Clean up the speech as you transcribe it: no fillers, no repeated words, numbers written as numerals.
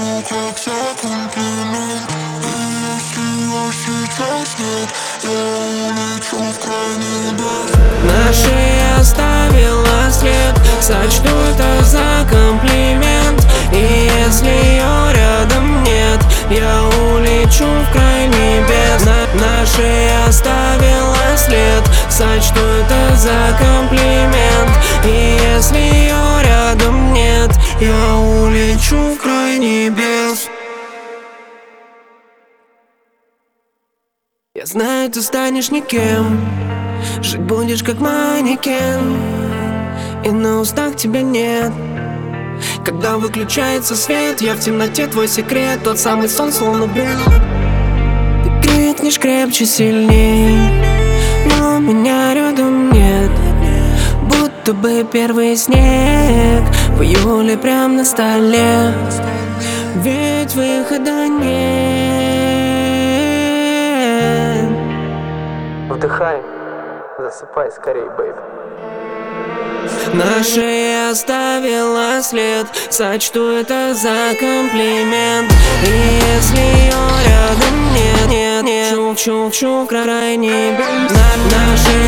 улечу, как за комплимент. И если я сейчас нет, я улечу в край небес. На шее оставила след, сочту это за комплимент. И если ее рядом нет, я улечу в край небес. На шее оставила след, сочту это за комплимент. И если ее рядом нет, я улечу в край небес. Я знаю, ты станешь никем, жить будешь как манекен, и на устах тебя нет. Когда выключается свет, я в темноте твой секрет, тот самый сон словно бред. Ты крикнешь крепче, сильней, но меня рядом нет. Будто бы первый снег в июле прям на столе. Ведь выхода нет. Вдыхай, засыпай скорей, бэйб. На шее оставила след, сочту это за комплимент. И если ее рядом нет, чув-чув-чув, край небес. На шее